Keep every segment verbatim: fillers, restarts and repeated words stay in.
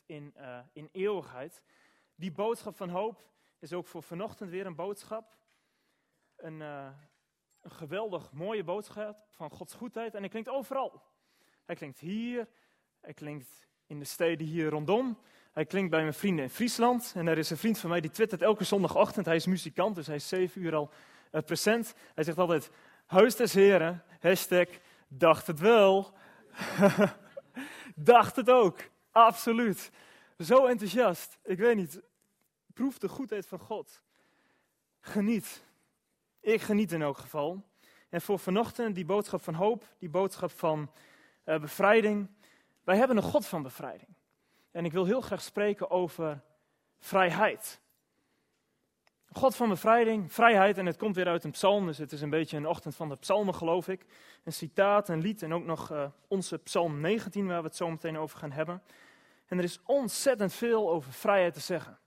in, uh, in eeuwigheid. Die boodschap van hoop is ook voor vanochtend weer een boodschap. Een, uh, een geweldig mooie boodschap van Gods goedheid. En hij klinkt overal. Hij klinkt hier, hij klinkt in de steden hier rondom. Hij klinkt bij mijn vrienden in Friesland. En er is een vriend van mij die twittert elke zondagochtend. Hij is muzikant, dus hij is zeven uur al uh, present. Hij zegt altijd, huis des heren, hashtag, dacht het wel. Dacht het ook, absoluut. Zo enthousiast, ik weet niet. Proef de goedheid van God. Geniet. Ik geniet in elk geval. En voor vanochtend die boodschap van hoop, die boodschap van uh, bevrijding. Wij hebben een God van bevrijding. En ik wil heel graag spreken over vrijheid. God van bevrijding, vrijheid, en het komt weer uit een psalm, dus het is een beetje een ochtend van de psalmen, geloof ik. Een citaat, een lied en ook nog uh, onze psalm negentien, waar we het zo meteen over gaan hebben. En er is ontzettend veel over vrijheid te zeggen.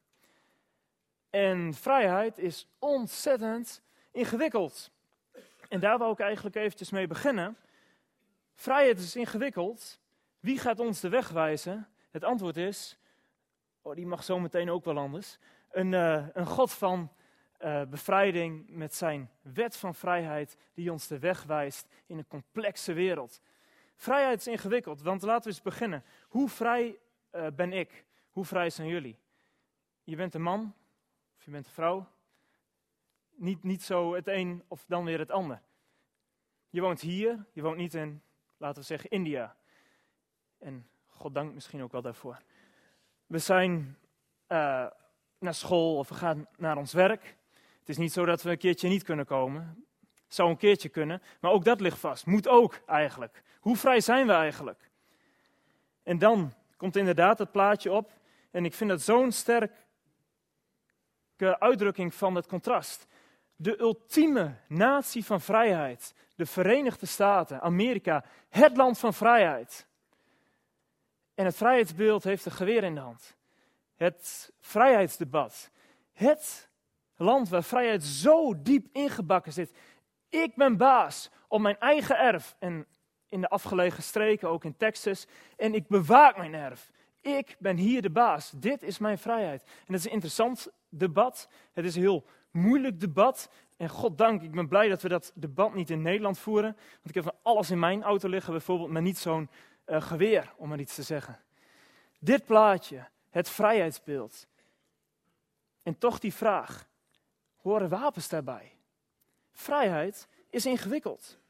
En vrijheid is ontzettend ingewikkeld. En daar wou ik eigenlijk eventjes mee beginnen. Vrijheid is ingewikkeld. Wie gaat ons de weg wijzen? Het antwoord is, oh, die mag zo meteen ook wel anders. Een, uh, een God van uh, bevrijding met zijn wet van vrijheid die ons de weg wijst in een complexe wereld. Vrijheid is ingewikkeld, want laten we eens beginnen. Hoe vrij uh, ben ik? Hoe vrij zijn jullie? Je bent een man of je bent een vrouw. Niet, niet zo het een of dan weer het ander. Je woont hier, je woont niet in, laten we zeggen, India. En God dank misschien ook wel daarvoor. We zijn uh, naar school of we gaan naar ons werk. Het is niet zo dat we een keertje niet kunnen komen. Het zou een keertje kunnen, maar ook dat ligt vast. Moet ook eigenlijk. Hoe vrij zijn we eigenlijk? En dan komt inderdaad het plaatje op. En ik vind dat zo'n sterke uitdrukking van het contrast. De ultieme natie van vrijheid. De Verenigde Staten, Amerika. Het land van vrijheid. En het vrijheidsbeeld heeft een geweer in de hand. Het vrijheidsdebat. Het land waar vrijheid zo diep ingebakken zit. Ik ben baas op mijn eigen erf. En in de afgelegen streken, ook in Texas. En ik bewaak mijn erf. Ik ben hier de baas. Dit is mijn vrijheid. En dat is een interessant debat. Het is een heel moeilijk debat. En goddank, ik ben blij dat we dat debat niet in Nederland voeren. Want ik heb van alles in mijn auto liggen bijvoorbeeld, maar niet zo'n uh, geweer, om maar iets te zeggen. Dit plaatje, het vrijheidsbeeld. En toch die vraag, horen wapens daarbij? Vrijheid is ingewikkeld.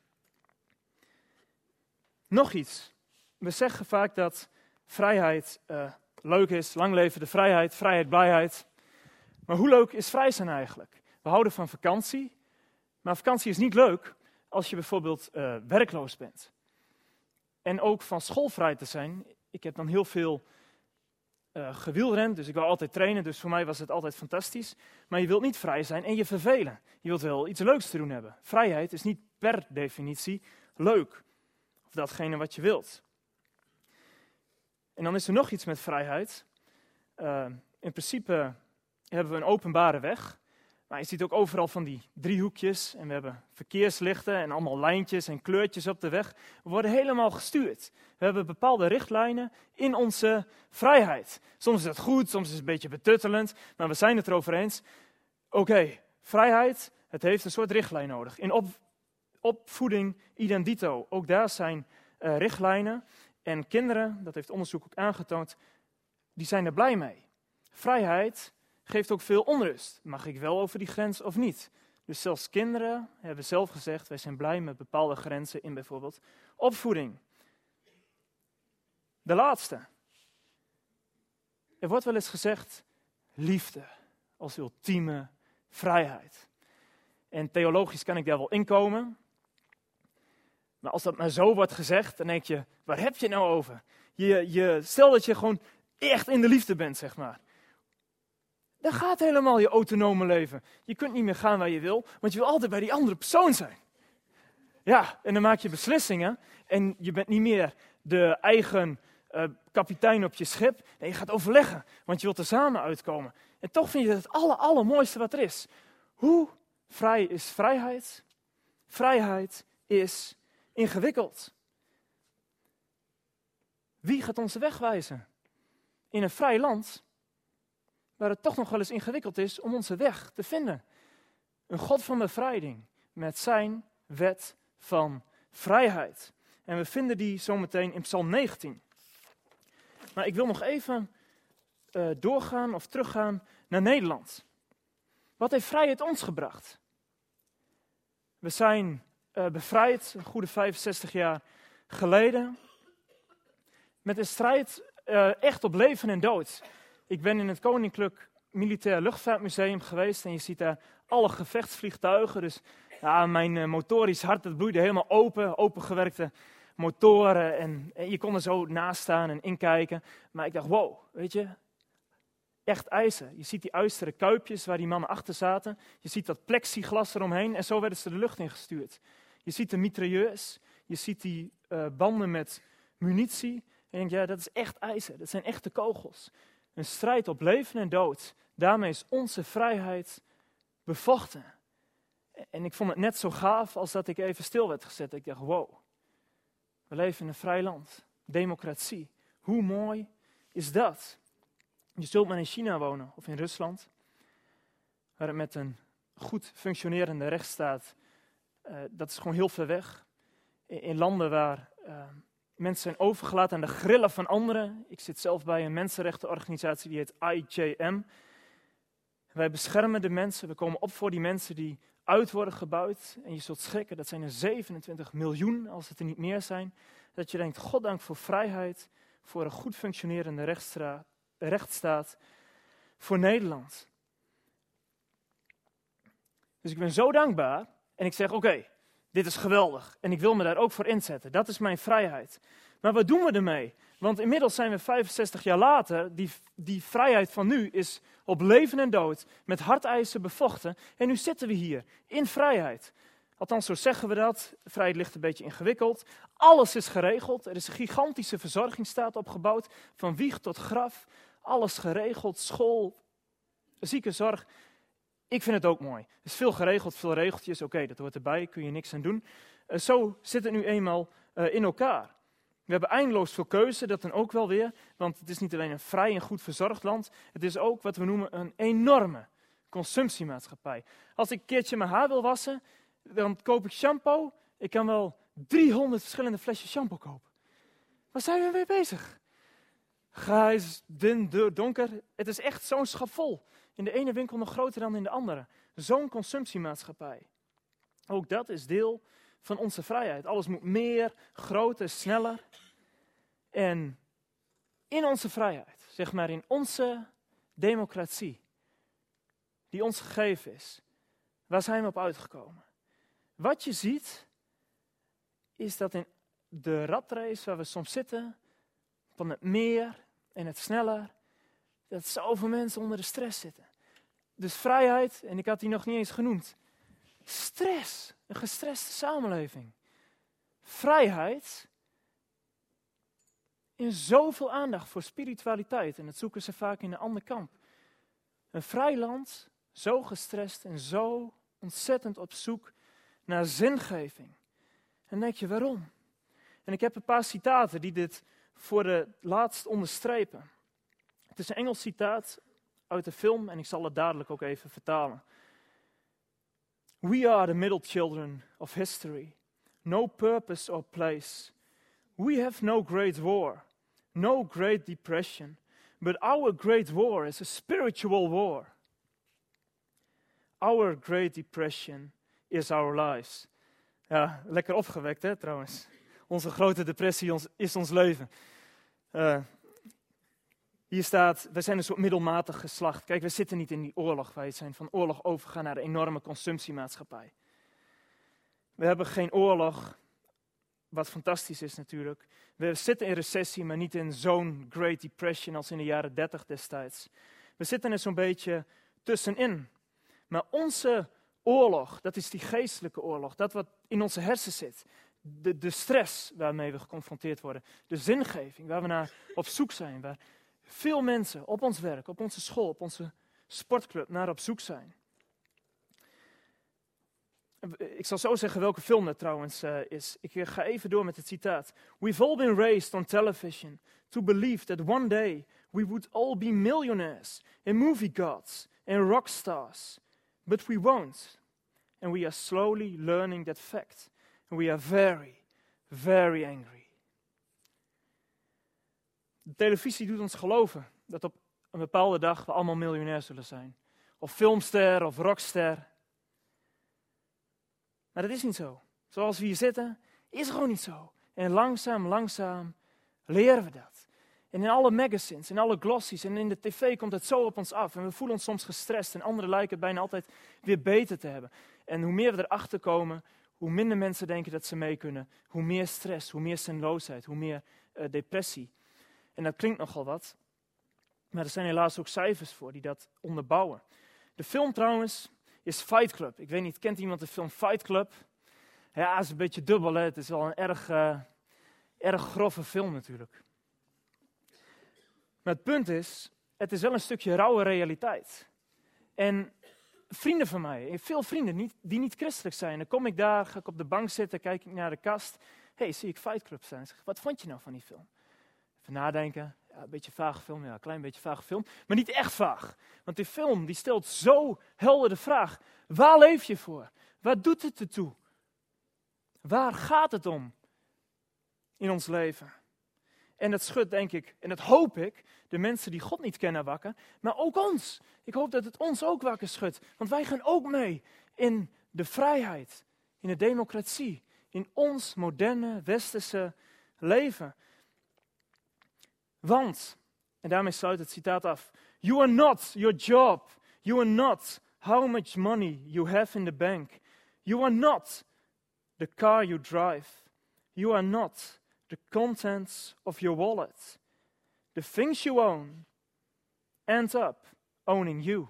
Nog iets. We zeggen vaak dat vrijheid uh, leuk is, lang leven de vrijheid, vrijheid, blijheid. Maar hoe leuk is vrij zijn eigenlijk? We houden van vakantie, maar vakantie is niet leuk als je bijvoorbeeld uh, werkloos bent. En ook van schoolvrij te zijn. Ik heb dan heel veel uh, gewielrend, dus ik wil altijd trainen, dus voor mij was het altijd fantastisch. Maar je wilt niet vrij zijn en je vervelen. Je wilt wel iets leuks te doen hebben. Vrijheid is niet per definitie leuk, of datgene wat je wilt. En dan is er nog iets met vrijheid. Uh, in principe hebben we een openbare weg. Maar je ziet ook overal van die driehoekjes. En we hebben verkeerslichten en allemaal lijntjes en kleurtjes op de weg. We worden helemaal gestuurd. We hebben bepaalde richtlijnen in onze vrijheid. Soms is dat goed, soms is het een beetje betuttelend. Maar we zijn het erover eens. Oké, okay, vrijheid, het heeft een soort richtlijn nodig. In op, opvoeding, idem dito. Ook daar zijn uh, richtlijnen. En kinderen, dat heeft onderzoek ook aangetoond, die zijn er blij mee. Vrijheid geeft ook veel onrust. Mag ik wel over die grens of niet? Dus zelfs kinderen hebben zelf gezegd, wij zijn blij met bepaalde grenzen in bijvoorbeeld opvoeding. De laatste. Er wordt wel eens gezegd, liefde als ultieme vrijheid. En theologisch kan ik daar wel inkomen. Maar als dat maar zo wordt gezegd, dan denk je, waar heb je het nou over? Je, je, stel dat je gewoon echt in de liefde bent, zeg maar. Dan gaat helemaal je autonome leven. Je kunt niet meer gaan waar je wil, want je wil altijd bij die andere persoon zijn. Ja, en dan maak je beslissingen en je bent niet meer de eigen uh, kapitein op je schip. Nee, je gaat overleggen, want je wilt er samen uitkomen. En toch vind je het het aller, allermooiste wat er is. Hoe vrij is vrijheid? Vrijheid is ingewikkeld. Wie gaat ons de weg wijzen? in een vrij land waar het toch nog wel eens ingewikkeld is om onze weg te vinden. Een God van bevrijding met zijn wet van vrijheid. En we vinden die zometeen in Psalm negentien. Maar ik wil nog even uh, doorgaan of teruggaan naar Nederland. Wat heeft vrijheid ons gebracht? We zijn uh, bevrijd, een goede vijfenzestig jaar geleden, met een strijd uh, echt op leven en dood. Ik ben in het Koninklijk Militair Luchtvaartmuseum geweest en je ziet daar alle gevechtsvliegtuigen. Dus ja, mijn uh, motorisch hart, dat bloeide helemaal open, opengewerkte motoren. En, en je kon er zo naast staan en inkijken. Maar ik dacht, wow, weet je, echt ijzer. Je ziet die ijzeren kuipjes waar die mannen achter zaten. Je ziet dat plexiglas eromheen en zo werden ze de lucht ingestuurd. Je ziet de mitrailleurs, je ziet die uh, banden met munitie. En je denkt, ja, dat is echt ijzer, dat zijn echte kogels. Een strijd op leven en dood. Daarmee is onze vrijheid bevochten. En ik vond het net zo gaaf als dat ik even stil werd gezet. Ik dacht, wow, we leven in een vrij land. Democratie. Hoe mooi is dat? Je zult maar in China wonen of in Rusland, waar het met een goed functionerende rechtsstaat, uh, dat is gewoon heel ver weg. In, in landen waar uh, mensen zijn overgelaten aan de grillen van anderen. Ik zit zelf bij een mensenrechtenorganisatie die heet I J M. Wij beschermen de mensen, we komen op voor die mensen die uit worden gebuit. En je zult schrikken, dat zijn er zevenentwintig miljoen als het er niet meer zijn. Dat je denkt, goddank voor vrijheid, voor een goed functionerende rechtsstaat. rechtsstaat voor Nederland. Dus ik ben zo dankbaar en ik zeg, oké, okay, dit is geweldig en ik wil me daar ook voor inzetten. Dat is mijn vrijheid. Maar wat doen we ermee? Want inmiddels zijn we vijfenzestig jaar later, die, die vrijheid van nu is op leven en dood, met hardijzer bevochten. En nu zitten we hier, in vrijheid. Althans, zo zeggen we dat. Vrijheid ligt een beetje ingewikkeld. Alles is geregeld. Er is een gigantische verzorgingsstaat opgebouwd, van wieg tot graf. Alles geregeld, school, ziekenzorg. Ik vind het ook mooi. Er is veel geregeld, veel regeltjes. Oké, okay, dat hoort erbij, kun je niks aan doen. Uh, zo zit het nu eenmaal uh, in elkaar. We hebben eindeloos veel keuze, dat dan ook wel weer. Want het is niet alleen een vrij en goed verzorgd land. Het is ook wat we noemen een enorme consumptiemaatschappij. Als ik een keertje mijn haar wil wassen, dan koop ik shampoo. Ik kan wel driehonderd verschillende flesjes shampoo kopen. Waar zijn we mee bezig? Grijs, dun, donker. Het is echt zo'n schap vol. In de ene winkel nog groter dan in de andere. Zo'n consumptiemaatschappij. Ook dat is deel van onze vrijheid. Alles moet meer, groter, sneller. En in onze vrijheid, zeg maar in onze democratie, die ons gegeven is, waar zijn we op uitgekomen? Wat je ziet, is dat in de ratrace waar we soms zitten, van het meer en het sneller, dat zoveel mensen onder de stress zitten. Dus vrijheid, en ik had die nog niet eens genoemd, stress, een gestreste samenleving. Vrijheid, in zoveel aandacht voor spiritualiteit, en dat zoeken ze vaak in een ander kamp. Een vrij land, zo gestrest en zo ontzettend op zoek naar zingeving. En dan denk je, waarom? En ik heb een paar citaten die dit voor het laatst onderstrepen. Het is een Engels citaat uit de film en ik zal het dadelijk ook even vertalen. We are the middle children of history. No purpose or place. We have no great war. No great depression. But our great war is a spiritual war. Our great depression is our lives. Ja, lekker opgewekt hè trouwens. Onze grote depressie ons, is ons leven. Uh, hier staat, wij zijn een soort middelmatig geslacht. Kijk, we zitten niet in die oorlog. Wij zijn van oorlog overgegaan naar de enorme consumptiemaatschappij. We hebben geen oorlog, wat fantastisch is natuurlijk. We zitten in recessie, maar niet in zo'n Great Depression als in de jaren dertig destijds. We zitten er zo'n beetje tussenin. Maar onze oorlog, dat is die geestelijke oorlog, dat wat in onze hersenen zit. De, de stress waarmee we geconfronteerd worden. De zingeving waar we naar op zoek zijn. Waar veel mensen op ons werk, op onze school, op onze sportclub naar op zoek zijn. Ik zal zo zeggen welke film dat trouwens uh, is. Ik ga even door met het citaat. We've all been raised on television to believe that one day we would all be millionaires and movie gods and rock stars. But we won't. And we are slowly learning that fact. And we are very, very angry. De televisie doet ons geloven dat op een bepaalde dag we allemaal miljonair zullen zijn. Of filmster of rockster. Maar dat is niet zo. Zoals we hier zitten, is het gewoon niet zo. En langzaam, langzaam leren we dat. En in alle magazines, in alle glossies en in de tv komt het zo op ons af. En we voelen ons soms gestrest en anderen lijken het bijna altijd weer beter te hebben. En hoe meer we erachter komen, hoe minder mensen denken dat ze mee kunnen. Hoe meer stress, hoe meer zinloosheid, hoe meer uh, depressie. En dat klinkt nogal wat. Maar er zijn helaas ook cijfers voor die dat onderbouwen. De film trouwens is Fight Club. Ik weet niet, kent iemand de film Fight Club? Ja, het is een beetje dubbel, hè? Het is wel een erg, uh, erg grove film natuurlijk. Maar het punt is, het is wel een stukje rauwe realiteit. En vrienden van mij, veel vrienden niet, die niet christelijk zijn. Dan kom ik daar, ga ik op de bank zitten, kijk ik naar de kast. Hé, hey, zie ik Fight Club staan. Zeg, wat vond je nou van die film? Even nadenken. Ja, een beetje vage film, ja, een klein beetje vage film. Maar niet echt vaag. Want die film die stelt zo helder de vraag. Waar leef je voor? Waar doet het ertoe? Waar gaat het om in ons leven? En dat schudt, denk ik, en dat hoop ik, de mensen die God niet kennen wakker. Maar ook ons. Ik hoop dat het ons ook wakker schudt. Want wij gaan ook mee in de vrijheid, in de democratie. In ons moderne, westerse leven. Want, en daarmee sluit het citaat af. You are not your job. You are not how much money you have in the bank. You are not the car you drive. You are not the contents of your wallet. The things you own end up owning you.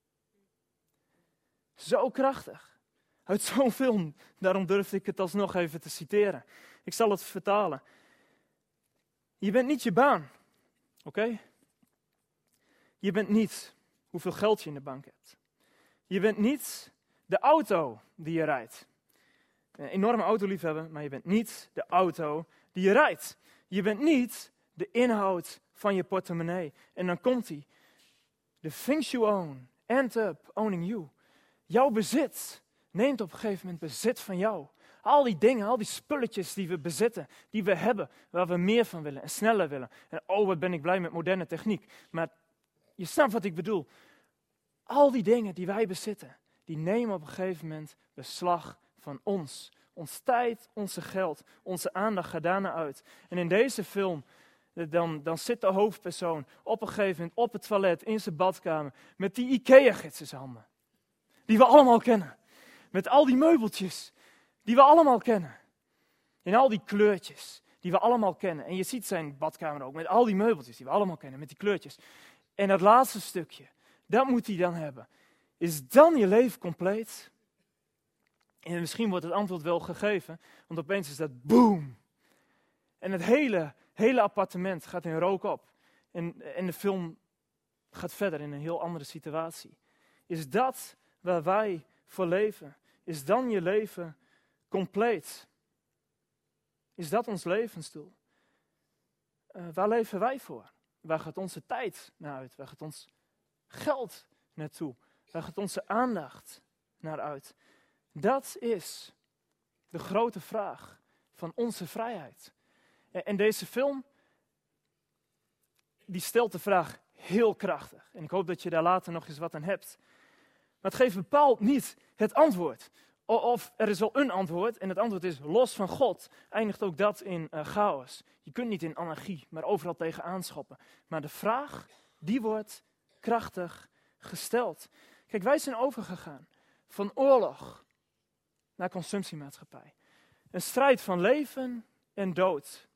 Zo krachtig. Uit zo'n film. Daarom durfde ik het alsnog even te citeren. Ik zal het vertalen. Je bent niet je baan. Oké? Okay? Je bent niet hoeveel geld je in de bank hebt. Je bent niet de auto die je rijdt. Een enorme autoliefhebber, maar je bent niet de auto die je rijdt. Je bent niet de inhoud van je portemonnee. En dan komt hij. The things you own end up owning you. Jouw bezit neemt op een gegeven moment bezit van jou. Al die dingen, al die spulletjes die we bezitten, die we hebben, waar we meer van willen en sneller willen. En oh, wat ben ik blij met moderne techniek. Maar je snapt wat ik bedoel. Al die dingen die wij bezitten, die nemen op een gegeven moment beslag van ons. Ons tijd, onze geld, onze aandacht gaat daarna uit. En in deze film, dan, dan zit de hoofdpersoon op een gegeven moment op het toilet, in zijn badkamer, met die IKEA-gids in zijn handen. Die we allemaal kennen. Met al die meubeltjes, die we allemaal kennen. En al die kleurtjes, die we allemaal kennen. En je ziet zijn badkamer ook, met al die meubeltjes, die we allemaal kennen, met die kleurtjes. En dat laatste stukje, dat moet hij dan hebben. Is dan je leven compleet? En misschien wordt het antwoord wel gegeven, want opeens is dat boom. En het hele, hele appartement gaat in rook op. En, en de film gaat verder in een heel andere situatie. Is dat waar wij voor leven? Is dan je leven compleet? Is dat ons levensdoel? Uh, waar leven wij voor? Waar gaat onze tijd naar uit? Waar gaat ons geld naartoe? Waar gaat onze aandacht naar uit? Dat is de grote vraag van onze vrijheid. En deze film, die stelt de vraag heel krachtig. En ik hoop dat je daar later nog eens wat aan hebt. Maar het geeft bepaald niet het antwoord. Of er is wel een antwoord, en het antwoord is los van God. Eindigt ook dat in uh, chaos. Je kunt niet in anarchie, maar overal tegen aanschoppen. Maar de vraag, die wordt krachtig gesteld. Kijk, wij zijn overgegaan van oorlog naar consumptiemaatschappij. Een strijd van leven en dood.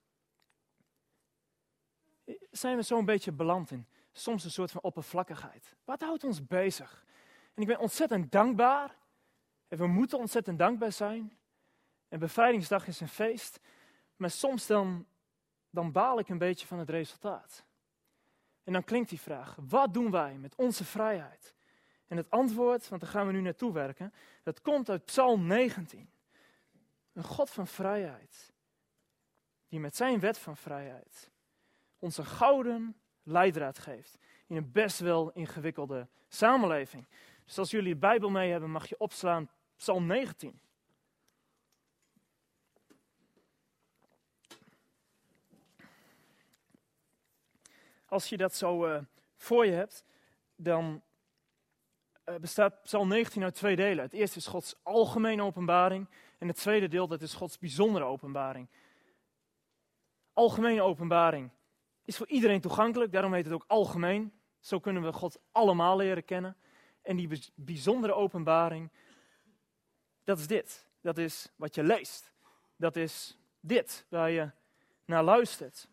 Zijn we zo'n beetje beland in. Soms een soort van oppervlakkigheid. Wat houdt ons bezig? En ik ben ontzettend dankbaar. En we moeten ontzettend dankbaar zijn. En bevrijdingsdag is een feest. Maar soms dan, dan baal ik een beetje van het resultaat. En dan klinkt die vraag. Wat doen wij met onze vrijheid? En het antwoord, want daar gaan we nu naartoe werken. Dat komt uit Psalm negentien. Een God van vrijheid. Die met zijn wet van vrijheid ons een gouden leidraad geeft in een best wel ingewikkelde samenleving. Dus als jullie de Bijbel mee hebben, mag je opslaan Psalm negentien. Als je dat zo uh, voor je hebt, dan uh, bestaat Psalm negentien uit twee delen. Het eerste is Gods algemene openbaring en het tweede deel, dat is Gods bijzondere openbaring. Algemene openbaring is voor iedereen toegankelijk, daarom heet het ook algemeen. Zo kunnen we God allemaal leren kennen. En die bijzondere openbaring, dat is dit. Dat is wat je leest. Dat is dit, waar je naar luistert.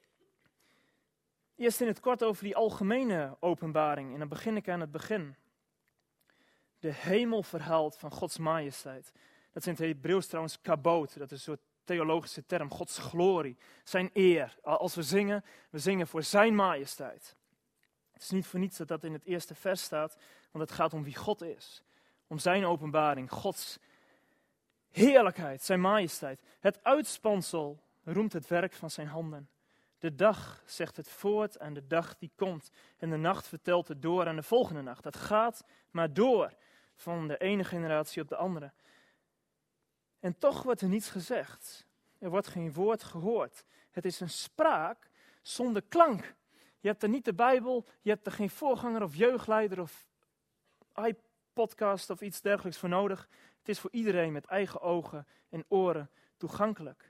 Eerst in het kort over die algemene openbaring. En dan begin ik aan het begin. De hemel verhaalt van Gods majesteit. Dat is in het Hebreeuws trouwens kabod. Dat is een soort theologische term. Gods glorie, zijn eer. Als we zingen, we zingen voor zijn majesteit. Het is niet voor niets dat dat in het eerste vers staat, want het gaat om wie God is. Om zijn openbaring, Gods heerlijkheid, zijn majesteit. Het uitspansel roemt het werk van zijn handen. De dag zegt het voort aan de dag die komt. En de nacht vertelt het door aan de volgende nacht. Dat gaat maar door van de ene generatie op de andere. En toch wordt er niets gezegd. Er wordt geen woord gehoord. Het is een spraak zonder klank. Je hebt er niet de Bijbel, je hebt er geen voorganger of jeugdleider of iPodcast of iets dergelijks voor nodig. Het is voor iedereen met eigen ogen en oren toegankelijk.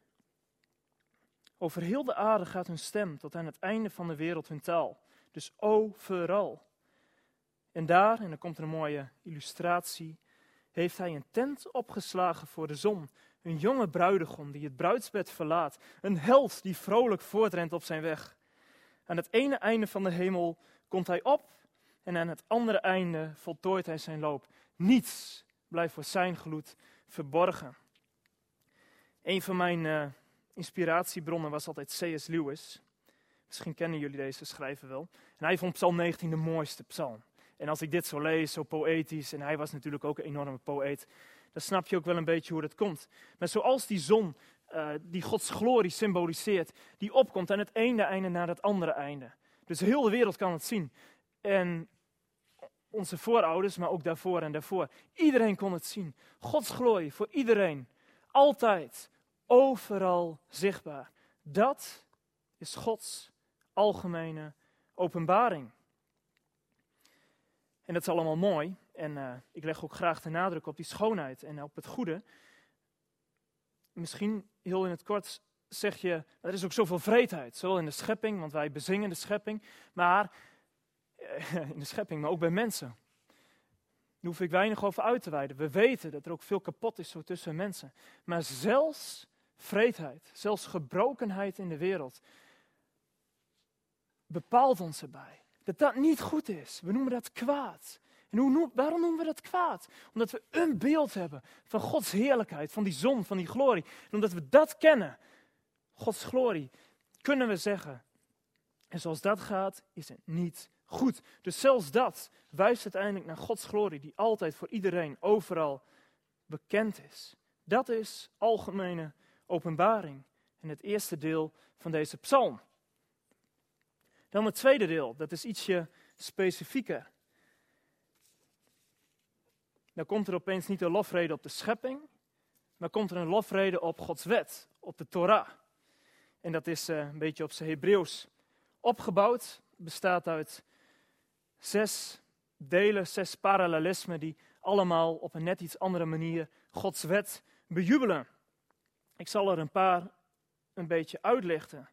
Over heel de aarde gaat hun stem tot aan het einde van de wereld hun taal. Dus overal. En daar, en dan komt er een mooie illustratie, heeft hij een tent opgeslagen voor de zon. Een jonge bruidegom die het bruidsbed verlaat. Een held die vrolijk voortrent op zijn weg. Aan het ene einde van de hemel komt hij op en aan het andere einde voltooit hij zijn loop. Niets blijft voor zijn gloed verborgen. Een van mijn uh, inspiratiebronnen was altijd C S Lewis. Misschien kennen jullie deze schrijver wel. En hij vond Psalm negentien de mooiste psalm. En als ik dit zo lees, zo poëtisch, en hij was natuurlijk ook een enorme poëet, dan snap je ook wel een beetje hoe dat komt. Maar zoals die zon, uh, die Gods glorie symboliseert, die opkomt aan het ene einde naar het andere einde. Dus heel de wereld kan het zien. En onze voorouders, maar ook daarvoor en daarvoor. Iedereen kon het zien. Gods glorie voor iedereen. Altijd. Overal zichtbaar. Dat is Gods algemene openbaring. En dat is allemaal mooi. En uh, ik leg ook graag de nadruk op die schoonheid en op het goede. Misschien heel in het kort zeg je, er is ook zoveel vreedheid. Zowel in de schepping, want wij bezingen de schepping. Maar uh, in de schepping, maar ook bij mensen. Daar hoef ik weinig over uit te wijden. We weten dat er ook veel kapot is zo tussen mensen. Maar zelfs vreedheid, zelfs gebrokenheid in de wereld, bepaalt ons erbij dat dat niet goed is. We noemen dat kwaad. En hoe, waarom noemen we dat kwaad? Omdat we een beeld hebben van Gods heerlijkheid, van die zon, van die glorie. En omdat we dat kennen, Gods glorie, kunnen we zeggen, en zoals dat gaat, is het niet goed. Dus zelfs dat wijst uiteindelijk naar Gods glorie, die altijd voor iedereen, overal bekend is. Dat is algemene openbaring. En het eerste deel van deze psalm. Dan het tweede deel, dat is ietsje specifieker. Dan komt er opeens niet een lofrede op de schepping, maar komt er een lofrede op Gods wet, op de Torah. En dat is uh, een beetje op zijn Hebreeuws opgebouwd. Bestaat uit zes delen, zes parallelismen die allemaal op een net iets andere manier Gods wet bejubelen. Ik zal er een paar een beetje uitlichten.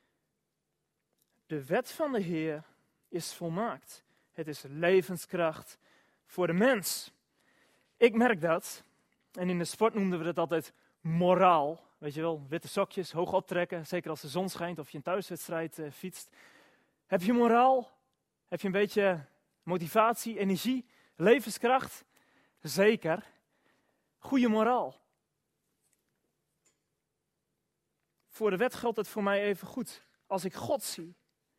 De wet van de Heer is volmaakt. Het is levenskracht voor de mens. Ik merk dat. En in de sport noemden we dat altijd moraal. Weet je wel, witte sokjes, hoog optrekken. Zeker als de zon schijnt of je een thuiswedstrijd uh, fietst. Heb je moraal? Heb je een beetje motivatie, energie, levenskracht? Zeker. Goede moraal. Voor de wet geldt het voor mij even goed. Als ik God zie,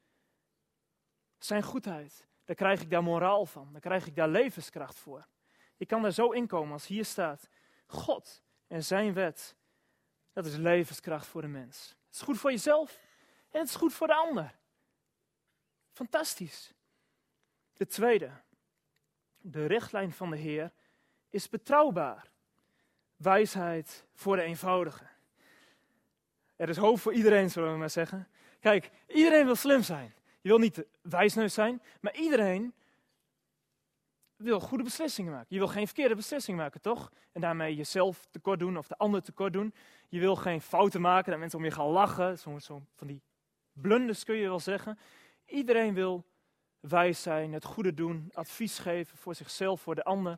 zijn goedheid, dan krijg ik daar moraal van. Dan krijg ik daar levenskracht voor. Ik kan daar zo inkomen als hier staat. God en zijn wet, dat is levenskracht voor de mens. Het is goed voor jezelf en het is goed voor de ander. Fantastisch. De tweede. De richtlijn van de Heer is betrouwbaar. Wijsheid voor de eenvoudige. Er is hoop voor iedereen, zullen we maar zeggen. Kijk, iedereen wil slim zijn. Je wil niet wijsneus zijn, maar iedereen wil goede beslissingen maken. Je wil geen verkeerde beslissingen maken, toch? En daarmee jezelf tekort doen of de ander tekort doen. Je wil geen fouten maken, dat mensen om je gaan lachen. Zo, zo van die blunders kun je wel zeggen. Iedereen wil wijs zijn, het goede doen, advies geven voor zichzelf, voor de ander.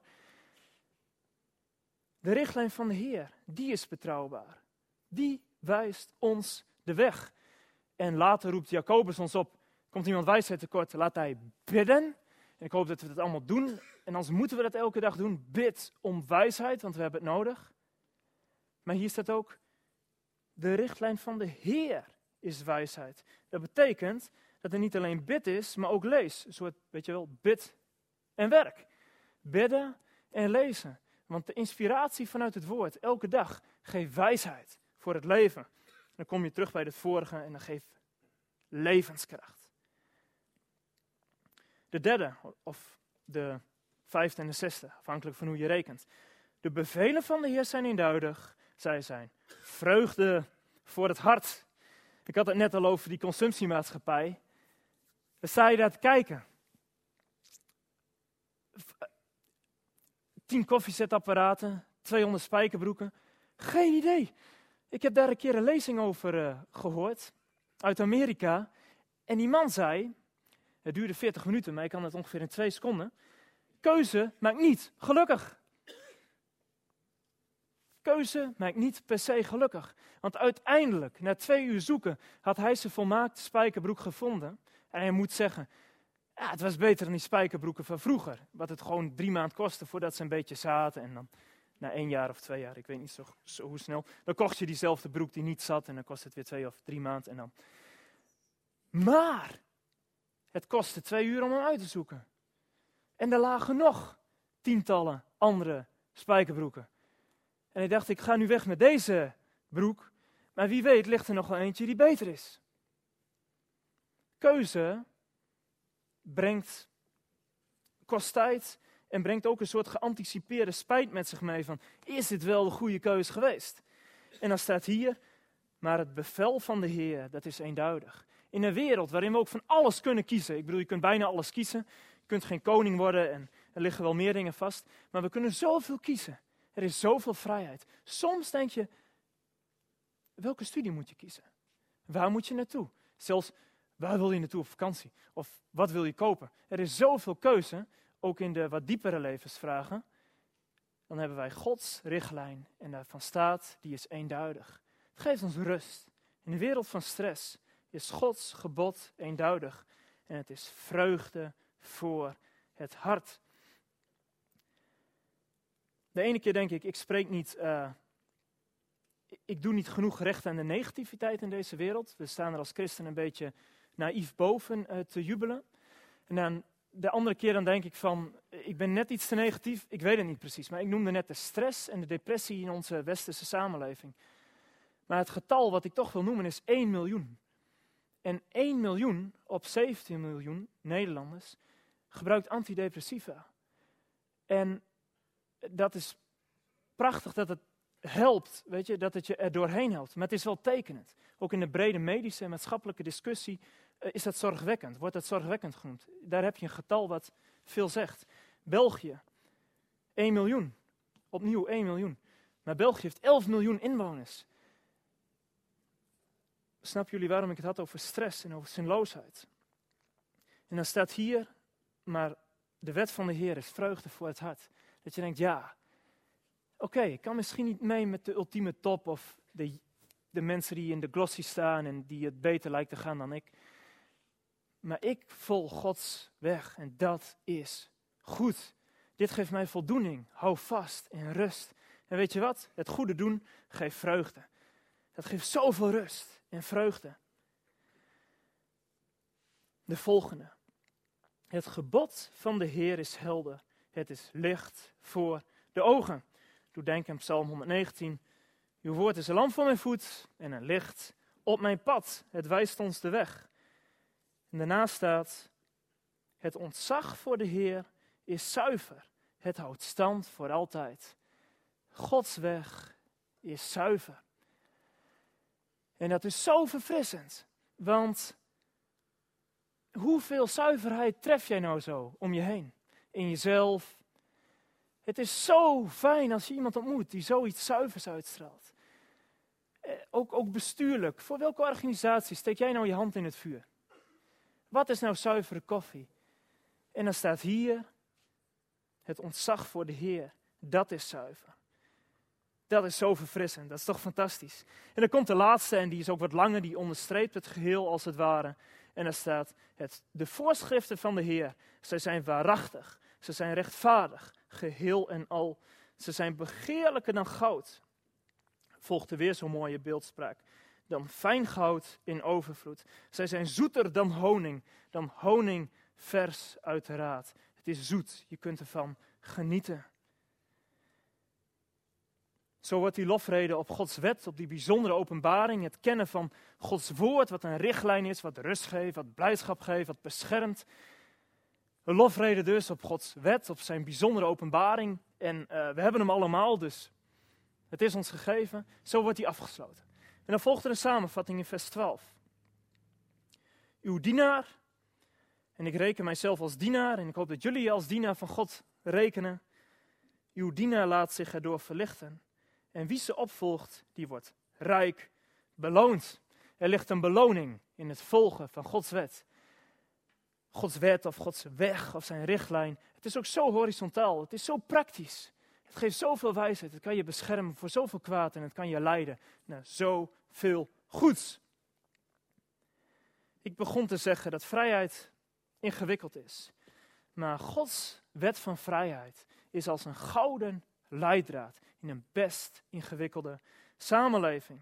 De richtlijn van de Heer, die is betrouwbaar. Die wijst ons de weg. En later roept Jacobus ons op, komt iemand wijsheid tekort, laat hij bidden. En ik hoop dat we dat allemaal doen. En anders moeten we dat elke dag doen. Bid om wijsheid, want we hebben het nodig. Maar hier staat ook, de richtlijn van de Heer is wijsheid. Dat betekent dat er niet alleen bid is, maar ook lees. Een soort, weet je wel, bid en werk. Bidden en lezen. Want de inspiratie vanuit het woord, elke dag, geeft wijsheid voor het leven. Dan kom je terug bij het vorige en dan geeft levenskracht. De derde, of de vijfde en de zesde, afhankelijk van hoe je rekent. De bevelen van de Heer zijn eenduidig. Zij zijn vreugde voor het hart. Ik had het net al over die consumptiemaatschappij. We sta je daar te kijken. Tien koffiezetapparaten, tweehonderd spijkerbroeken. Geen idee. Ik heb daar een keer een lezing over uh, gehoord. Uit Amerika. En die man zei, het duurde veertig minuten, maar ik kan het ongeveer in twee seconden. Keuze maakt niet gelukkig. Keuze maakt niet per se gelukkig. Want uiteindelijk, na twee uur zoeken, had hij zijn volmaakte spijkerbroek gevonden. En hij moet zeggen, ja, het was beter dan die spijkerbroeken van vroeger. Wat het gewoon drie maanden kostte voordat ze een beetje zaten. En dan na één jaar of twee jaar, ik weet niet zo, zo hoe snel. Dan kocht je diezelfde broek die niet zat en dan kost het weer twee of drie maanden. En dan. Maar het kostte twee uur om hem uit te zoeken. En er lagen nog tientallen andere spijkerbroeken. En ik dacht, ik ga nu weg met deze broek. Maar wie weet ligt er nog wel eentje die beter is. Keuze brengt, kost tijd en brengt ook een soort geanticipeerde spijt met zich mee van, is dit wel de goede keuze geweest? En dan staat hier, maar het bevel van de Heer, dat is eenduidig. In een wereld waarin we ook van alles kunnen kiezen. Ik bedoel, je kunt bijna alles kiezen. Je kunt geen koning worden en er liggen wel meer dingen vast. Maar we kunnen zoveel kiezen. Er is zoveel vrijheid. Soms denk je, welke studie moet je kiezen? Waar moet je naartoe? Zelfs, waar wil je naartoe op vakantie? Of wat wil je kopen? Er is zoveel keuze, ook in de wat diepere levensvragen. Dan hebben wij Gods richtlijn en daarvan staat, die is eenduidig. Het geeft ons rust. In de wereld van stress is Gods gebod eenduidig. En het is vreugde voor het hart. De ene keer denk ik, ik spreek niet, uh, ik doe niet genoeg recht aan de negativiteit in deze wereld. We staan er als christen een beetje naïef boven uh, te jubelen. En dan de andere keer dan denk ik van, ik ben net iets te negatief, ik weet het niet precies. Maar ik noemde net de stress en de depressie in onze westerse samenleving. Maar het getal wat ik toch wil noemen is één miljoen. En één miljoen op zeventien miljoen Nederlanders gebruikt antidepressiva. En dat is prachtig dat het helpt, weet je, dat het je er doorheen helpt. Maar het is wel tekenend. Ook in de brede medische en maatschappelijke discussie uh, is dat zorgwekkend, wordt dat zorgwekkend genoemd. Daar heb je een getal wat veel zegt. België, één miljoen. Opnieuw één miljoen. Maar België heeft elf miljoen inwoners. Snappen jullie waarom ik het had over stress en over zinloosheid? En dan staat hier, maar de wet van de Heer is vreugde voor het hart. Dat je denkt, ja, oké, okay, ik kan misschien niet mee met de ultieme top of de, de mensen die in de glossy staan en die het beter lijkt te gaan dan ik. Maar ik volg Gods weg en dat is goed. Dit geeft mij voldoening. Hou vast en rust. En weet je wat? Het goede doen geeft vreugde. Dat geeft zoveel rust en vreugde. De volgende. Het gebod van de Heer is helder. Het is licht voor de ogen. Doe denken aan Psalm honderdnegentien. Uw woord is een lamp voor mijn voet en een licht op mijn pad. Het wijst ons de weg. En daarna staat, het ontzag voor de Heer is zuiver. Het houdt stand voor altijd. Gods weg is zuiver. En dat is zo verfrissend. Want hoeveel zuiverheid tref jij nou zo om je heen? In jezelf. Het is zo fijn als je iemand ontmoet die zoiets zuivers uitstraalt. Eh, ook, ook bestuurlijk. Voor welke organisatie steek jij nou je hand in het vuur? Wat is nou zuivere koffie? En dan staat hier, het ontzag voor de Heer, dat is zuiver. Dat is zo verfrissend, dat is toch fantastisch. En dan komt de laatste en die is ook wat langer, die onderstreept het geheel als het ware. En daar staat, het, de voorschriften van de Heer, zij zijn waarachtig, ze zijn rechtvaardig, geheel en al. Ze zijn begeerlijker dan goud. Volgde weer zo'n mooie beeldspraak. Dan fijn goud in overvloed. Zij zijn zoeter dan honing, dan honing vers uit de raad. Het is zoet, je kunt ervan genieten. Zo wordt die lofrede op Gods wet, op die bijzondere openbaring, het kennen van Gods woord, wat een richtlijn is, wat rust geeft, wat blijdschap geeft, wat beschermt. Een lofrede dus op Gods wet, op zijn bijzondere openbaring. En uh, we hebben hem allemaal, dus het is ons gegeven. Zo wordt die afgesloten. En dan volgt er een samenvatting in vers twaalf. Uw dienaar, en ik reken mijzelf als dienaar, en ik hoop dat jullie je als dienaar van God rekenen. Uw dienaar laat zich erdoor verlichten. En wie ze opvolgt, die wordt rijk beloond. Er ligt een beloning in het volgen van Gods wet. Gods wet of Gods weg of zijn richtlijn. Het is ook zo horizontaal, het is zo praktisch. Het geeft zoveel wijsheid, het kan je beschermen voor zoveel kwaad en het kan je leiden naar zoveel goeds. Ik begon te zeggen dat vrijheid ingewikkeld is. Maar Gods wet van vrijheid is als een gouden leidraad in een best ingewikkelde samenleving.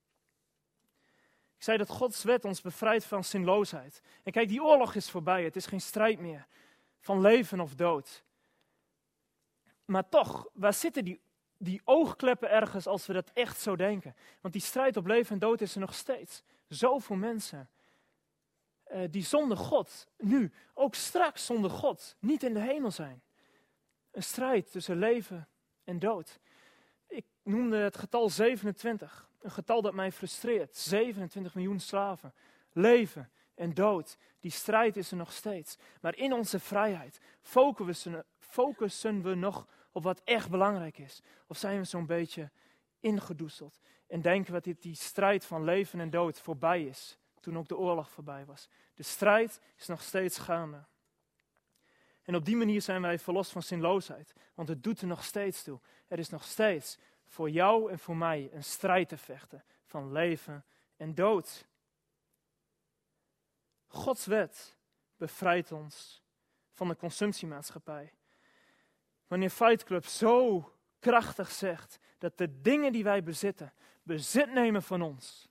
Ik zei dat Gods wet ons bevrijdt van zinloosheid. En kijk, die oorlog is voorbij. Het is geen strijd meer van leven of dood. Maar toch, waar zitten die, die oogkleppen ergens als we dat echt zo denken? Want die strijd op leven en dood is er nog steeds. Zoveel mensen uh, die zonder God, nu, ook straks zonder God, niet in de hemel zijn. Een strijd tussen leven en dood. Ik noemde het getal zevenentwintig. Een getal dat mij frustreert. zevenentwintig miljoen slaven. Leven en dood. Die strijd is er nog steeds. Maar in onze vrijheid focussen, focussen we nog op wat echt belangrijk is. Of zijn we zo'n beetje ingedoezeld. En denken we dat die strijd van leven en dood voorbij is. Toen ook de oorlog voorbij was. De strijd is nog steeds gaande. En op die manier zijn wij verlost van zinloosheid. Want het doet er nog steeds toe. Er is nog steeds voor jou en voor mij een strijd te vechten van leven en dood. Gods wet bevrijdt ons van de consumptiemaatschappij. Wanneer Fight Club zo krachtig zegt dat de dingen die wij bezitten, bezit nemen van ons.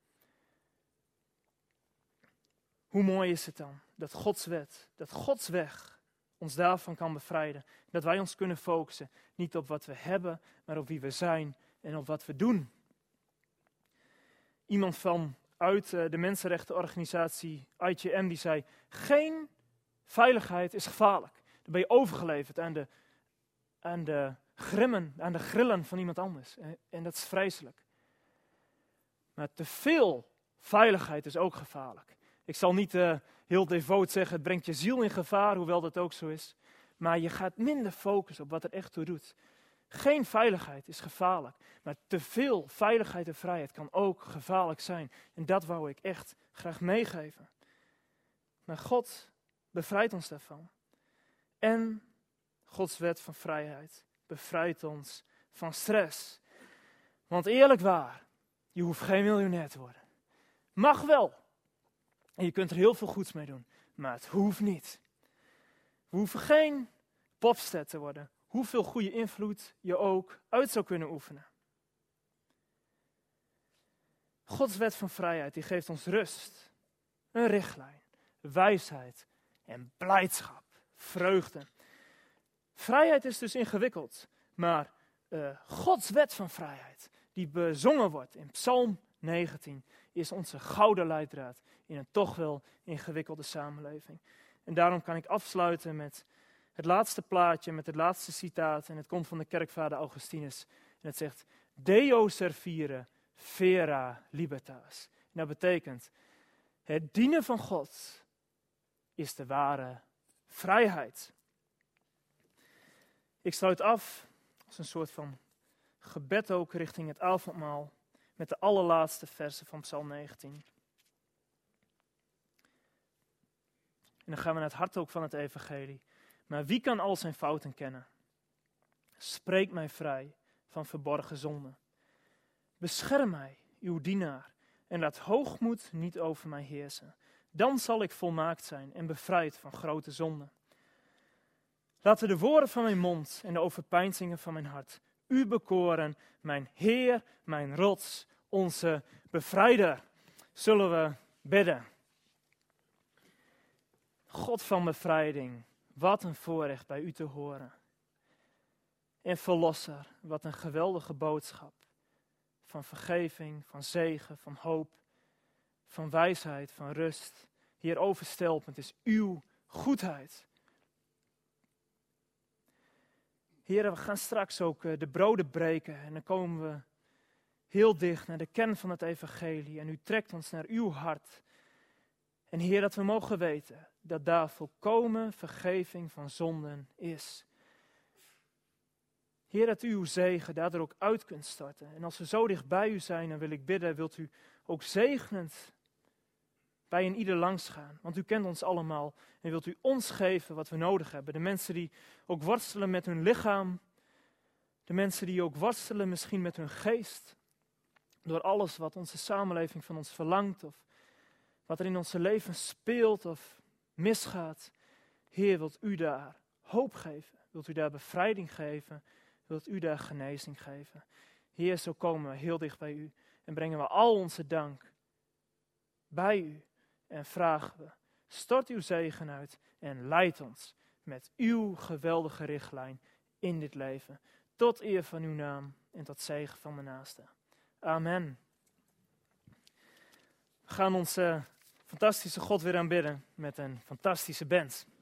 Hoe mooi is het dan dat Gods wet, dat Gods weg ons daarvan kan bevrijden. Dat wij ons kunnen focussen, niet op wat we hebben, maar op wie we zijn en op wat we doen. Iemand van uit de mensenrechtenorganisatie I G M die zei, geen veiligheid is gevaarlijk. Dan ben je overgeleverd aan de, aan de grimmen, aan de grillen van iemand anders. En, en dat is vreselijk. Maar te veel veiligheid is ook gevaarlijk. Ik zal niet uh, heel devoot zeggen, het brengt je ziel in gevaar, hoewel dat ook zo is. Maar je gaat minder focussen op wat er echt toe doet. Geen veiligheid is gevaarlijk, maar te veel veiligheid en vrijheid kan ook gevaarlijk zijn. En dat wou ik echt graag meegeven. Maar God bevrijdt ons daarvan. En Gods wet van vrijheid bevrijdt ons van stress. Want eerlijk waar, je hoeft geen miljonair te worden. Mag wel. En je kunt er heel veel goeds mee doen, maar het hoeft niet. We hoeven geen popster te worden, hoeveel goede invloed je ook uit zou kunnen oefenen. Gods wet van vrijheid, die geeft ons rust, een richtlijn, wijsheid en blijdschap, vreugde. Vrijheid is dus ingewikkeld, maar uh, Gods wet van vrijheid, die bezongen wordt in Psalm negentien is onze gouden leidraad in een toch wel ingewikkelde samenleving. En daarom kan ik afsluiten met het laatste plaatje, met het laatste citaat. En het komt van de kerkvader Augustinus. En het zegt, Deo servire, vera libertas. En dat betekent, het dienen van God is de ware vrijheid. Ik sluit af als een soort van gebed ook richting het avondmaal met de allerlaatste versen van Psalm negentien. En dan gaan we naar het hart ook van het evangelie. Maar wie kan al zijn fouten kennen? Spreek mij vrij van verborgen zonden. Bescherm mij, uw dienaar, en laat hoogmoed niet over mij heersen. Dan zal ik volmaakt zijn en bevrijd van grote zonden. Laten de woorden van mijn mond en de overpeinzingen van mijn hart u bekoren, mijn Heer, mijn rots, onze bevrijder. Zullen we bidden. God van bevrijding, wat een voorrecht bij u te horen. En Verlosser, wat een geweldige boodschap. Van vergeving, van zegen, van hoop, van wijsheid, van rust. Hier overstelpend is uw goedheid. Heer, we gaan straks ook de broden breken en dan komen we heel dicht naar de kern van het evangelie. En u trekt ons naar uw hart. En Heer, dat we mogen weten dat daar volkomen vergeving van zonden is. Heer, dat u uw zegen daardoor ook uit kunt storten. En als we zo dicht bij u zijn, dan wil ik bidden, wilt u ook zegenend bij een ieder langs gaan. Want u kent ons allemaal en wilt u ons geven wat we nodig hebben. De mensen die ook worstelen met hun lichaam. De mensen die ook worstelen misschien met hun geest. Door alles wat onze samenleving van ons verlangt. Of wat er in onze leven speelt of misgaat. Heer, wilt u daar hoop geven? Wilt u daar bevrijding geven? Wilt u daar genezing geven? Heer, zo komen we heel dicht bij u. En brengen we al onze dank bij u. En vragen we, stort uw zegen uit en leid ons met uw geweldige richtlijn in dit leven. Tot eer van uw naam en tot zegen van mijn naaste. Amen. We gaan onze fantastische God weer aanbidden met een fantastische band.